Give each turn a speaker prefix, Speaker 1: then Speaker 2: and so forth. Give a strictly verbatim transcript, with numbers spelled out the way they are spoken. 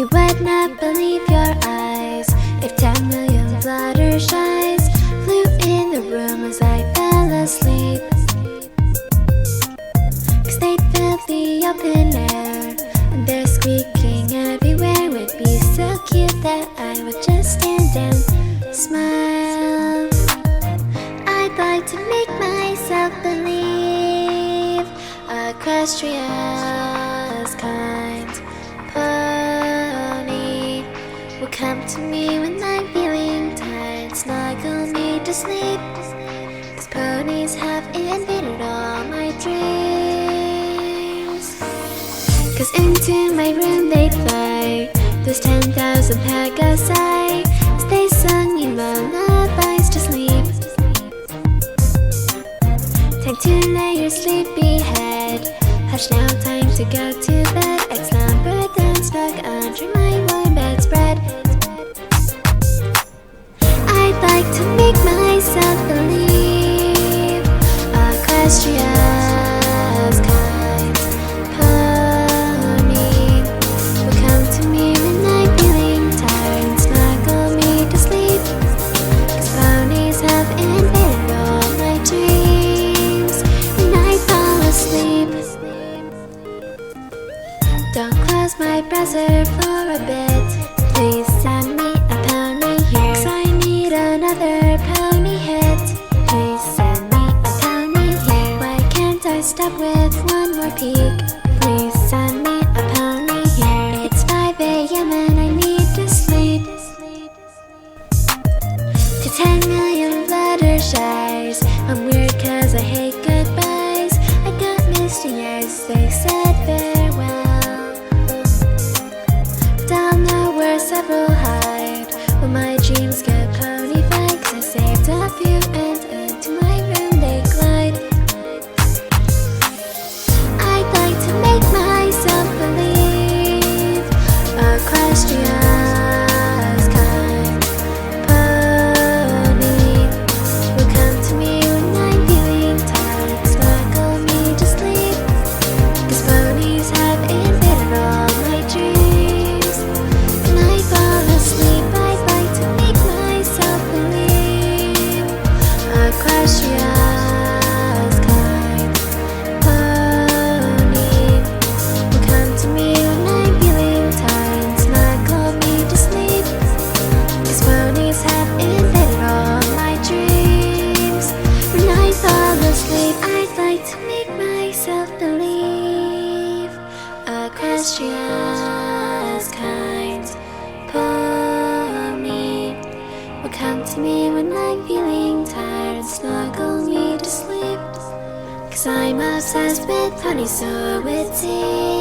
Speaker 1: You would not believe your eyes if ten million fluttershies flew in the room as I fell asleep. Cause they'd fill the open air, and their squeaking everywhere would be so cute that I would just stand and smile. I'd like to make myself believe Equestria's kind pony will come to me when I'm feeling tired, snuggle me to sleep. Cause ponies have invaded all my dreams. Cause into my room they'd fly, those ten thousand pegasi, as they sung me lullabies to sleep. Time to lay your sleepy head, hush now, time to go to bed. I'd slumber down snug under my warm bedspread. I'd like to make myself believe Equestria's kind pony will come to me when I'm feeling tired and snuggle me to sleep. Cause ponies have invaded all my dreams and I fall asleep. Don't close my browser for a bit, please send me a pony here, cause I need another pony hit. Please send me a pony here, why can't I stop with one more peek? Please send me a pony here, it's five a m and I need to sleep. To ten million fluttershies, I'm weird cause I hate goodbyes. I got misty as they said farewell. Down know where several hide when my dreams get pony-fied, cause I saved a few and into my room they glide. I'd like to make myself believe Equestria's kind pony will come to me when I'm feeling tired, snuggle me to sleep. Cause ponies have invaded all my dreams and I fall asleep. I'd like to make myself believe Equestria's kind pony will come to me when I'm feeling tired and snuggle me to sleep. Cause ponies have invaded all my dreams when I fall asleep. I'd like to make myself believe Equestria's kind pony will come to me when I'm feeling tired and snuggle me to sleep. Cause I'm obsessed with ponies so witty.